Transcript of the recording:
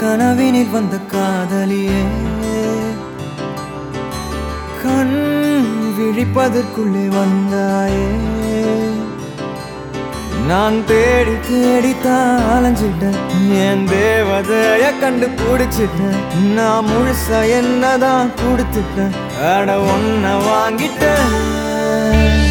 கனவினில் வந்த காதலியே கண் விழிப்பதற்குள்ளே வந்தாயே நான் தேடி தேடித்தான் அலைஞ்சிட்டேன் என் தேவதைய கண்டு பிடிச்சிட்டேன் நான் முழுசா என்னதான் கொடுத்துட்டேன் அட ஒன்ன வாங்கிட்டேன்